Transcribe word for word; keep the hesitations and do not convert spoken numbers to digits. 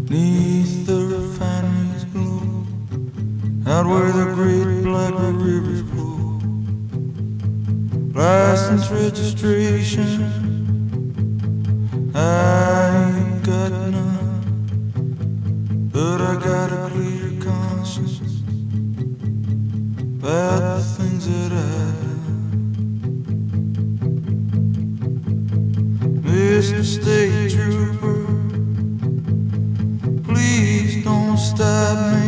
'neath the refineries glow, out where the great black rivers flow. License registration, I ain't got none, but I got a clear conscience about the things that I've done. Mister State Trooper, please don't stop me.